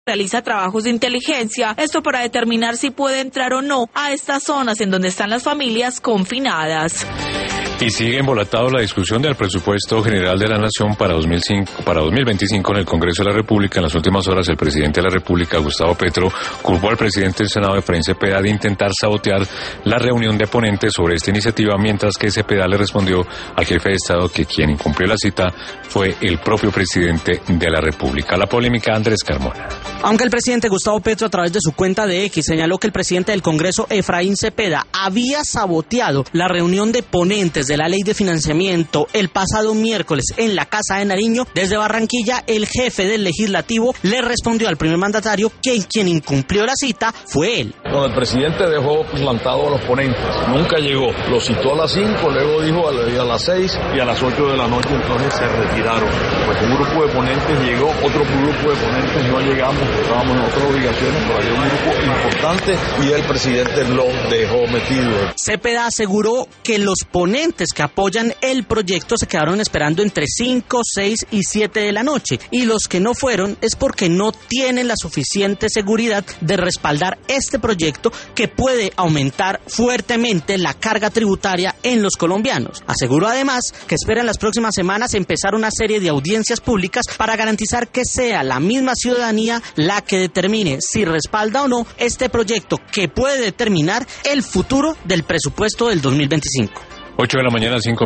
realiza trabajos de inteligencia, esto para determinar si puede entrar o no a estas zonas en donde están las familias confinadas. Y sigue embolatado la discusión del presupuesto general de la Nación para 2025 en el Congreso de la República. En las últimas horas, el presidente de la República, Gustavo Petro, culpó al presidente del Senado, Efraín Cepeda, de intentar sabotear la reunión de ponentes sobre esta iniciativa, mientras que Cepeda le respondió al jefe de Estado que quien incumplió la cita fue el propio presidente de la República. La polémica, Andrés Carmona. Aunque el presidente Gustavo Petro, a través de su cuenta de X, señaló que el presidente del Congreso, Efraín Cepeda, había saboteado la reunión de ponentes de la Ley de Financiamiento el pasado miércoles en la Casa de Nariño, desde Barranquilla, el jefe del Legislativo le respondió al primer mandatario que quien incumplió la cita fue él. Cuando el presidente dejó plantado a los ponentes, nunca llegó. Lo citó a las 5, luego dijo a las 6 y a las 8 de la noche entonces se retiraron. Pues un grupo de ponentes llegó, otro grupo de ponentes no llegamos, estábamos en otras obligaciones, pero había un grupo importante y el presidente lo dejó metido. Cepeda aseguró que los ponentes que apoyan el proyecto se quedaron esperando entre 5, 6 y 7 de la noche, y los que no fueron es porque no tienen la suficiente seguridad de respaldar este proyecto que puede aumentar fuertemente la carga tributaria en los colombianos. Aseguró además que espera en las próximas semanas empezar una serie de audiencias públicas para garantizar que sea la misma ciudadanía la que determine si respalda o no este proyecto que puede determinar el futuro del presupuesto del 2025. 8 de la mañana, 5